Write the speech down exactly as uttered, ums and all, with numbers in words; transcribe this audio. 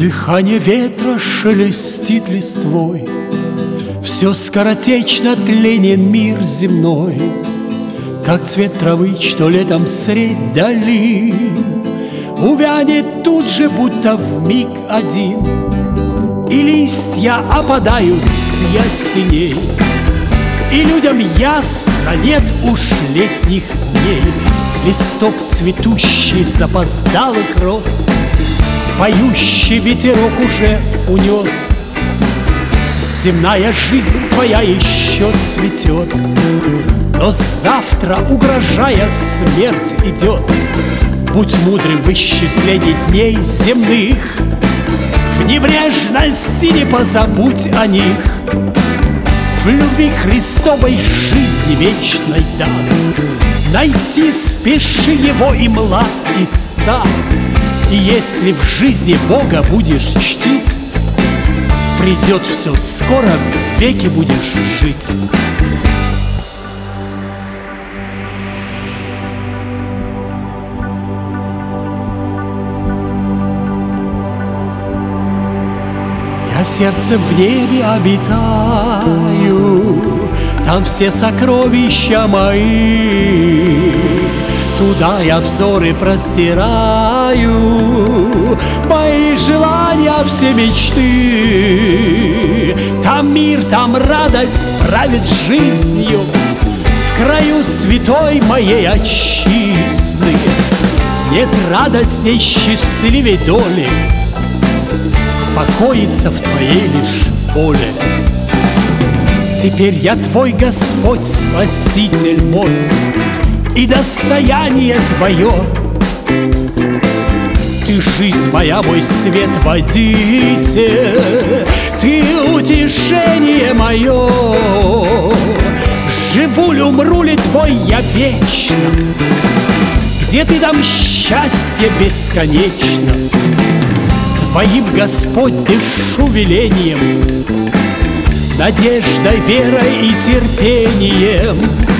Дыхание ветра шелестит листвой, все скоротечно тленен мир земной, как цвет травы, что летом средь долин увянет тут же, будто вмиг один, и листья опадают с ясеней, и людям ясно нет уж летних дней. Листок цветущий запоздалых роз поющий ветерок уже унес. Земная жизнь твоя еще цветет, но завтра, угрожая, смерть идет. Будь мудрым в исчислении дней земных, в небрежности не позабудь о них. В любви Христовой жизни вечной дар найти спеши его и млад, и стар. И если в жизни Бога будешь чтить, придет все скоро, в веки будешь жить. Я сердцем в небе обитаю, там все сокровища мои. Туда я взоры простираю, мои желания, все мечты. Там мир, там радость правит жизнью, в краю святой моей отчизны. Нет радостней, счастливей доли покоиться в твоей лишь воле. Теперь я твой Господь, Спаситель мой, и достояние твое. Ты жизнь моя, мой свет, водитель, ты утешение мое. Живу ли, умру ли твой я вечно, где ты дам счастье бесконечно. Твоим, Господь, дышу велением, надеждой, верой и терпением.